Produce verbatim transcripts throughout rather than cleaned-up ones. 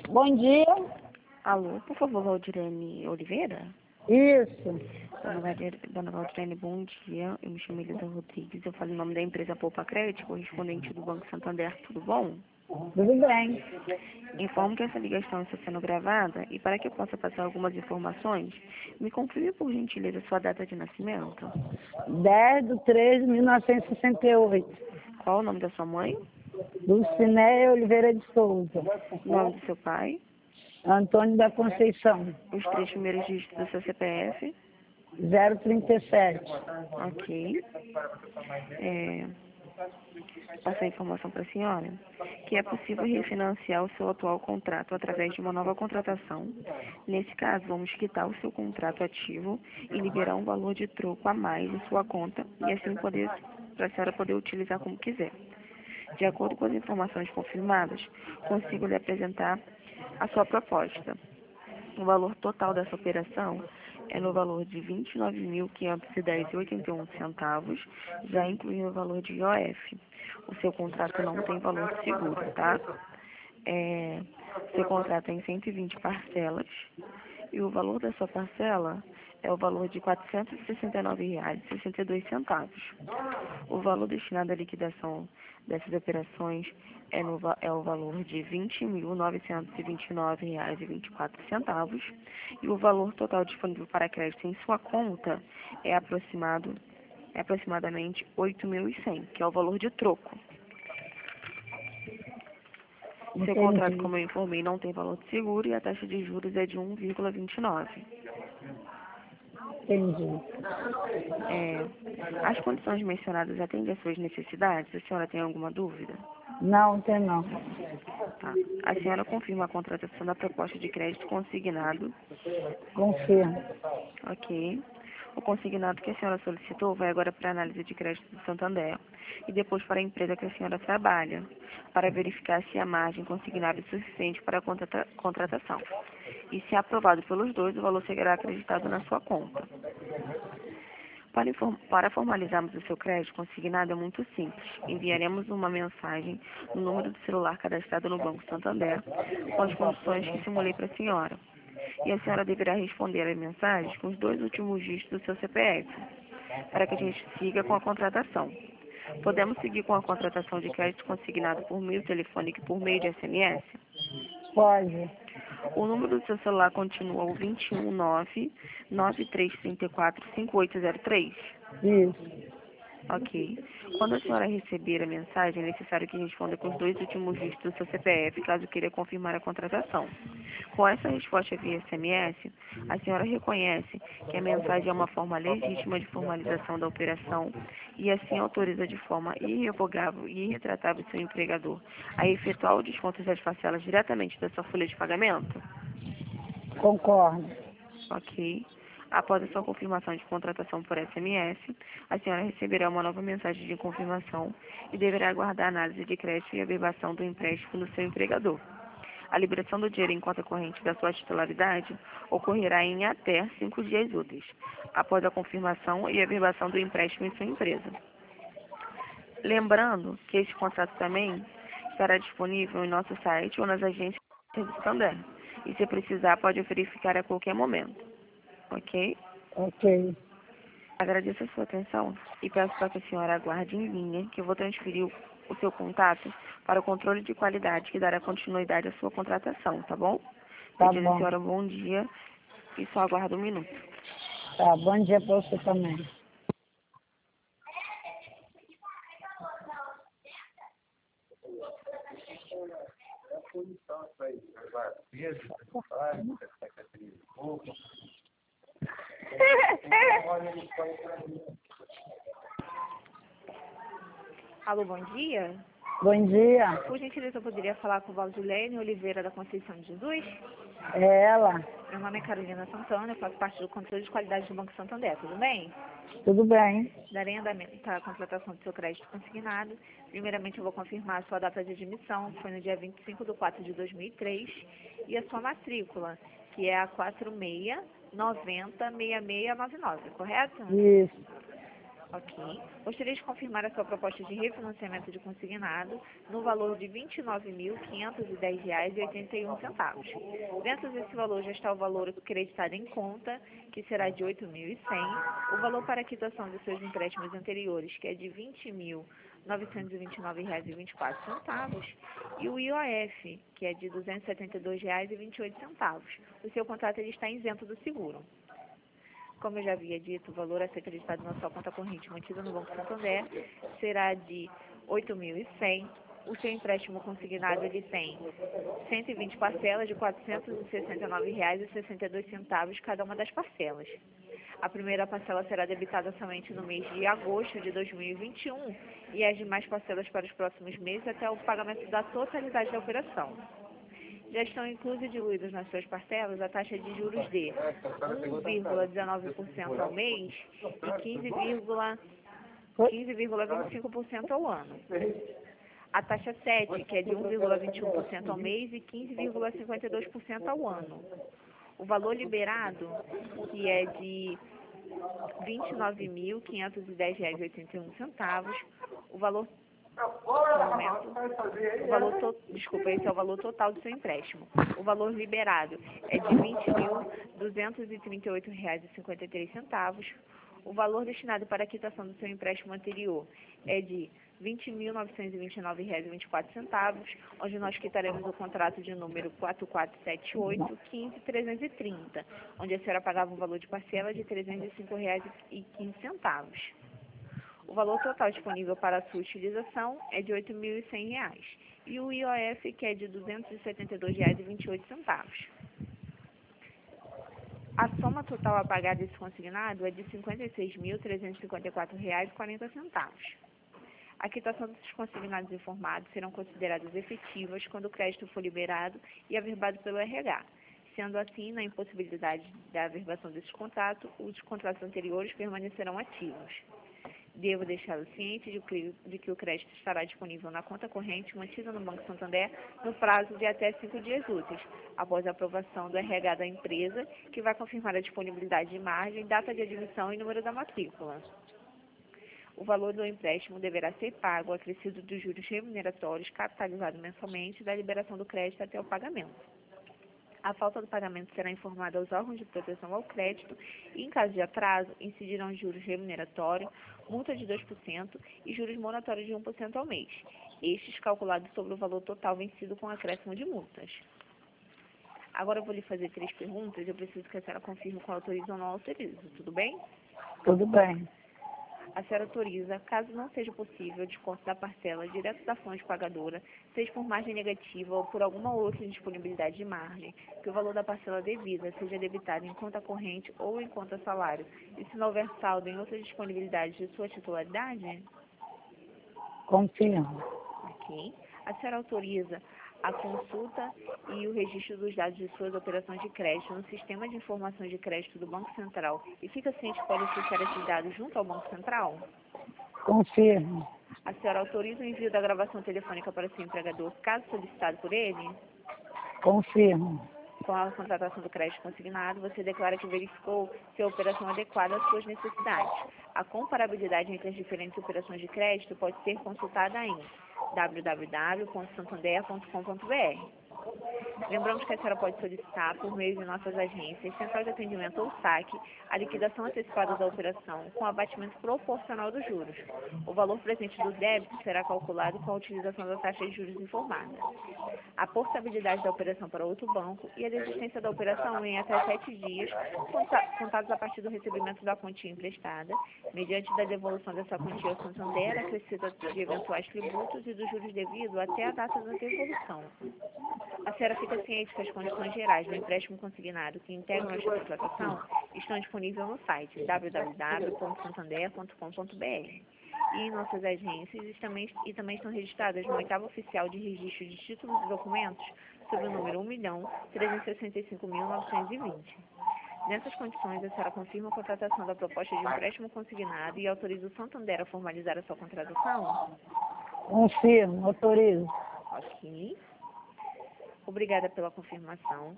Bom dia. Alô, por favor, Valdirene Oliveira? Isso. Dona Valdir- Dona Valdirene, bom dia. Eu me chamo Elisa Rodrigues. Eu falo em nome da empresa Poupa Crédito, correspondente do Banco Santander. Tudo bom? Tudo bem. Informo que essa ligação está sendo gravada e para que eu possa passar algumas informações, me confirme por gentileza sua data de nascimento. dez de três de mil novecentos e sessenta e oito. Qual o nome da sua mãe? Lucinéia Oliveira de Souza. O nome do seu pai? Antônio da Conceição. Os três primeiros dígitos do seu C P F? zero trinta e sete. Ok. É, passar a informação para a senhora que é possível refinanciar o seu atual contrato através de uma nova contratação. Nesse caso, vamos quitar o seu contrato ativo e liberar um valor de troco a mais em sua conta e assim poder para a senhora poder utilizar como quiser. De acordo com as informações confirmadas, consigo lhe apresentar a sua proposta. O valor total dessa operação é no valor de vinte e nove mil quinhentos e dez vírgula oitenta e um centavos, já incluindo o valor de I O F. O seu contrato não tem valor de seguro, tá? É, seu contrato tem cento e vinte parcelas e o valor da sua parcela é o valor de quatrocentos e sessenta e nove reais e sessenta e dois centavos. O valor destinado à liquidação dessas operações é, no, va- é o valor de vinte mil novecentos e vinte e nove reais e vinte e quatro centavos e o valor total disponível para crédito em sua conta é aproximado é aproximadamente oito mil e cem, que é o valor de troco. Seu contrato, Entendi. como eu informei, não tem valor de seguro e a taxa de juros é de um vírgula vinte e nove. Entendi. É, as condições mencionadas atendem às suas necessidades? A senhora tem alguma dúvida? Não, tem não. Tá. A senhora confirma a contratação da proposta de crédito consignado? Confirmo. Ok. O consignado que a senhora solicitou vai agora para a análise de crédito do Santander e depois para a empresa que a senhora trabalha, para verificar se a margem consignada é suficiente para a contrata- contratação. E se aprovado pelos dois, o valor será acreditado na sua conta. Para, inform- para formalizarmos o seu crédito consignado é muito simples. Enviaremos uma mensagem no número do celular cadastrado no Banco Santander com as condições que simulei para a senhora. E a senhora deverá responder às mensagens com os dois últimos dígitos do seu C P F, para que a gente siga com a contratação. Podemos seguir com a contratação de crédito consignado por meio telefônico e por meio de S M S? Pode. O número do seu celular continua o dois um nove, nove três três quatro, cinco oito zero três? Isso. Ok. Quando a senhora receber a mensagem, é necessário que responda com os dois últimos dígitos do seu C P F, caso queira confirmar a contratação. Com essa resposta via S M S, a senhora reconhece que a mensagem é uma forma legítima de formalização da operação e assim autoriza de forma irrevogável e irretratável seu empregador a efetuar o desconto das parcelas diretamente da sua folha de pagamento? Concordo. Ok. Após a sua confirmação de contratação por S M S, a senhora receberá uma nova mensagem de confirmação e deverá aguardar a análise de crédito e averbação do empréstimo do seu empregador. A liberação do dinheiro em conta corrente da sua titularidade ocorrerá em até cinco dias úteis, após a confirmação e averbação do empréstimo em sua empresa. Lembrando que esse contrato também estará disponível em nosso site ou nas agências do Santander. E se precisar, pode verificar a qualquer momento. Ok? Ok. Agradeço a sua atenção e peço para que a senhora aguarde em linha, que eu vou transferir o, o seu contato para o controle de qualidade, que dará continuidade à sua contratação, tá bom? Tá Desejo à bom. senhora um bom dia e só aguardo um minuto. Tá, bom dia para você também. Alô, bom dia. Bom dia. Por gentileza, eu poderia falar com Valdirene Oliveira da Conceição de Jesus? É ela. Meu nome é Carolina Santana, eu faço parte do controle de qualidade do Banco Santander, tudo bem? Tudo bem? Darei andamento à contratação do seu crédito consignado. Primeiramente, eu vou confirmar a sua data de admissão, que foi no dia vinte e cinco de quatro de dois mil e três, e a sua matrícula, que é a quatro seis nove zero seis seis nove nove, correto? Isso. Ok. Gostaria de confirmar a sua proposta de refinanciamento de consignado no valor de vinte e nove mil, quinhentos e dez reais e oitenta e um centavos. Dentro desse valor já está o valor creditado em conta, que será de oito mil e cem, o valor para a quitação dos seus empréstimos anteriores, que é de vinte mil, novecentos e vinte e nove reais e vinte e quatro centavos, e o I O F, que é de duzentos e setenta e dois reais e vinte e oito centavos. O seu contrato ele está isento do seguro. Como eu já havia dito, o valor a ser acreditado na sua conta corrente mantida no Banco Santander será de oito mil e cem. O seu empréstimo consignado ele tem cento e vinte parcelas de quatrocentos e sessenta e nove reais e sessenta e dois centavos cada uma das parcelas. A primeira parcela será debitada somente no mês de agosto de dois mil e vinte e um e as demais parcelas para os próximos meses até o pagamento da totalidade da operação. Já estão inclusos e diluídos nas suas parcelas a taxa de juros de um vírgula dezenove por cento ao mês e quinze vírgula vinte e cinco por cento ao ano. A taxa sete, que é de um vírgula vinte e um por cento ao mês e quinze vírgula cinquenta e dois por cento ao ano. O valor liberado, que é de vinte e nove mil, quinhentos e dez reais e oitenta e um centavos. O valor No momento, o valor to, desculpa, esse é o valor total do seu empréstimo. O valor liberado é de vinte mil, duzentos e trinta e oito reais e cinquenta e três centavos. O valor destinado para a quitação do seu empréstimo anterior é de vinte mil, novecentos e vinte e nove reais e vinte e quatro centavos, onde nós quitaremos o contrato de número quatro quatro sete oito, quinze, trezentos e trinta, onde a senhora pagava um valor de parcela de trezentos e cinco reais e quinze centavos. O valor total disponível para a sua utilização é de oito mil e cem reais e o I O F, que é de duzentos e setenta e dois reais e vinte e oito centavos. A soma total a pagar desse consignado é de cinquenta e seis mil, trezentos e cinquenta e quatro reais e quarenta centavos. A quitação desses consignados informados serão consideradas efetivas quando o crédito for liberado e averbado pelo R H. Sendo assim, na impossibilidade da averbação desses contratos, os contratos anteriores permanecerão ativos. Devo deixá-lo ciente de que, de que o crédito estará disponível na conta corrente mantida no Banco Santander no prazo de até cinco dias úteis, após a aprovação do R H da empresa, que vai confirmar a disponibilidade de margem, data de admissão e número da matrícula. O valor do empréstimo deverá ser pago acrescido dos juros remuneratórios capitalizado mensalmente da liberação do crédito até o pagamento. A falta do pagamento será informada aos órgãos de proteção ao crédito e, em caso de atraso, incidirão juros remuneratórios, multa de dois por cento e juros moratórios de um por cento ao mês, estes calculados sobre o valor total vencido com acréscimo de multas. Agora eu vou lhe fazer três perguntas e eu preciso que a senhora confirme qual autoriza ou não autoriza, tudo bem? Tudo bem. A senhora autoriza, caso não seja possível, o desconto da parcela direto da fonte pagadora, seja por margem negativa ou por alguma outra indisponibilidade de margem, que o valor da parcela devida seja debitado em conta corrente ou em conta salário, e se não houver saldo em outras disponibilidades de sua titularidade? Confirmo. Ok. A senhora autoriza a consulta e o registro dos dados de suas operações de crédito no Sistema de Informações de Crédito do Banco Central e fica ciente que pode acessar esses dados junto ao Banco Central? Confirmo. A senhora autoriza o envio da gravação telefônica para seu empregador, caso solicitado por ele? Confirmo. Com a contratação do crédito consignado, você declara que verificou se a operação é adequada às suas necessidades. A comparabilidade entre as diferentes operações de crédito pode ser consultada em w w w ponto santander ponto com ponto b r. Lembramos que a senhora pode solicitar, por meio de nossas agências, Central de Atendimento ou saque, a liquidação antecipada da operação com abatimento proporcional dos juros. O valor presente do débito será calculado com a utilização da taxa de juros informada. A portabilidade da operação para outro banco e a desistência da operação em até sete dias, contados a partir do recebimento da quantia emprestada, mediante da devolução dessa quantia ao Santander, acrescida de eventuais tributos e dos juros devidos até a data da devolução. A senhora fica ciente que as condições gerais do empréstimo consignado que integram esta contratação estão disponíveis no site w w w ponto santander ponto com ponto b r e em nossas agências e também, e também estão registradas no oitavo oficial de registro de títulos e documentos sob o número um milhão, trezentos e sessenta e cinco mil, novecentos e vinte. Nessas condições, a senhora confirma a contratação da proposta de empréstimo consignado e autoriza o Santander a formalizar a sua contratação? Confirmo. Autorizo. Ok. Obrigada pela confirmação.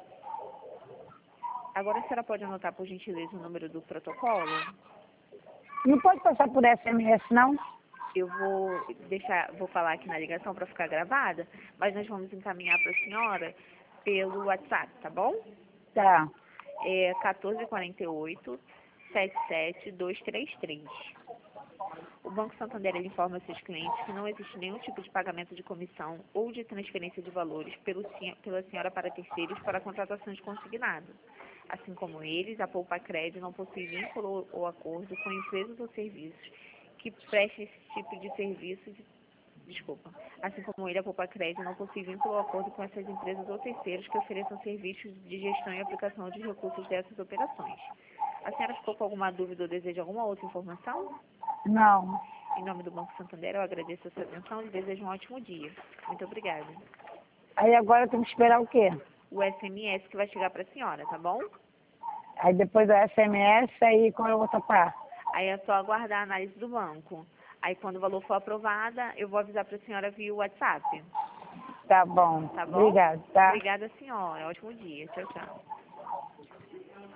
Agora a senhora pode anotar, por gentileza, o número do protocolo? Não pode passar por S M S, não? Eu vou deixar, vou falar aqui na ligação para ficar gravada, mas nós vamos encaminhar para a senhora pelo WhatsApp, tá bom? Tá. É quatorze quarenta e oito, setenta e sete, duzentos e trinta e três. O Banco Santander ele informa seus clientes que não existe nenhum tipo de pagamento de comissão ou de transferência de valores pelo, pela senhora para terceiros para a contratação de consignado. Assim como eles, a Poupa Crédito não possui vínculo ou acordo com empresas ou serviços que prestem esse tipo de serviço. De, desculpa. Assim como ele, a Poupa Crédito não possui vínculo ou acordo com essas empresas ou terceiros que ofereçam serviços de gestão e aplicação de recursos dessas operações. A senhora ficou com alguma dúvida ou deseja alguma outra informação? Não. Em nome do Banco Santander, eu agradeço a sua atenção e desejo um ótimo dia. Muito obrigada. Aí agora tem que esperar o quê? O S M S que vai chegar para a senhora, tá bom? Aí depois do S M S, aí qual é a outra parte? Aí é só aguardar a análise do banco. Aí quando o valor for aprovada, eu vou avisar para a senhora via WhatsApp. Tá bom. Tá bom? Obrigada, tá? Obrigada, senhora. Ótimo dia. Tchau, tchau.